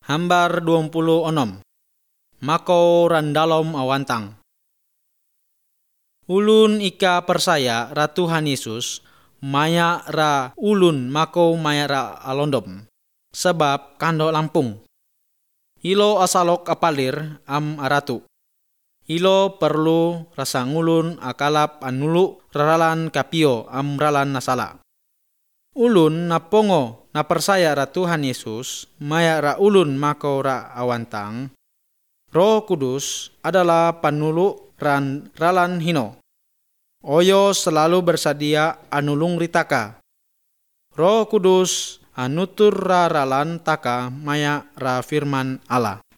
Hambar 26. Mako randalom awantang. Ulun ika persaya ra Tuhan Yesus, maya ra ulun mako maya ra alondom. Sebab kando lampung. Ilo asalok apalir am aratu. Ilo perlu rasa ngulun akalap anulu raralan kapio am ralan nasala. Ulun napongo na persaya ra Tuhan Yesus, maya ra ulun mako ra awantang. Roh Kudus adalah panulu ran ralan hino. Oyo selalu bersedia anulung ritaka. Roh Kudus anutur ra ralan taka maya ra firman Allah.